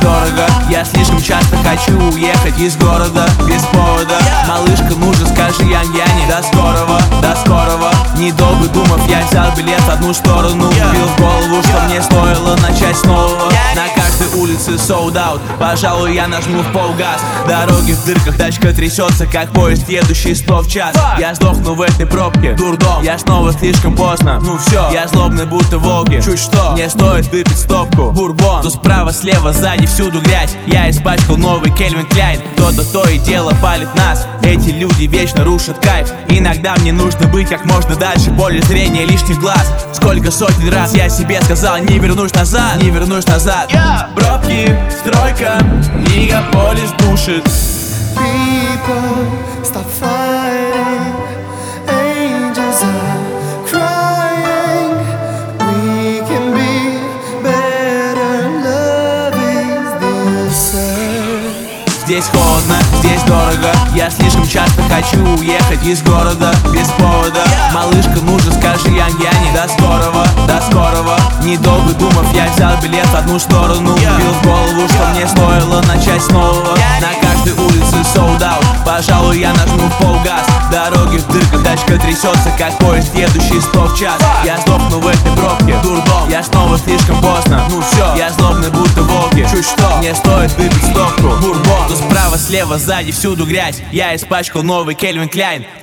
дорого. Я слишком часто хочу уехать из города без повода. Малышка, ну же скажи Яне, до скорого, до скорого. Недолго думав, я взял билет в одну сторону. Бил в голову, что мне стоило начать с нового. На каждой улице sold out, пожалуй, я нажму в полгаз. Дороги в дырках, тачка трясется, как поезд, едущий 100 в час. Я сдохну в этой пробке, дурдом, я снова слишком поздно. Ну все, я злобный, будто волки. Чуть что, мне стоит выпить стопку бурбон. То справа, слева, сзади, всюду грязь. Я испачкал новый Кельвин Кляйн. Кто-то то и дело палит нас. Эти люди вечно рушат кайф. Иногда мне нужно быть как можно дальше, поле зрения лишних глаз. Сколько сотен раз я себе сказал, не вернусь назад, не вернусь назад. Пробки, стройка, мегаполис душит. People, stop fighting. Angels are crying. We can be better. Love is the answer. Здесь холодно, здесь дорого. Я слишком часто хочу уехать из города без повода. Малышка, ну же скажи Яне, до скорого, до скорого. Недолго думав, я взял билет в одну сторону. Бил в голову, что мне стоило начать с нового. На каждой улице sold out, пожалуй, я нажму в полгаз. Дороги в дырках, тачка трясется, как поезд, едущий 100 в час. Я сдохну в этой пробке, дурдом, я снова слишком поздно. Ну все, я злобный, будто волки. Чуть что, мне стоит выпить стопку бурбон. То справа, слева, сзади, всюду грязь. Я испачкал новый Кельвин Кляйн.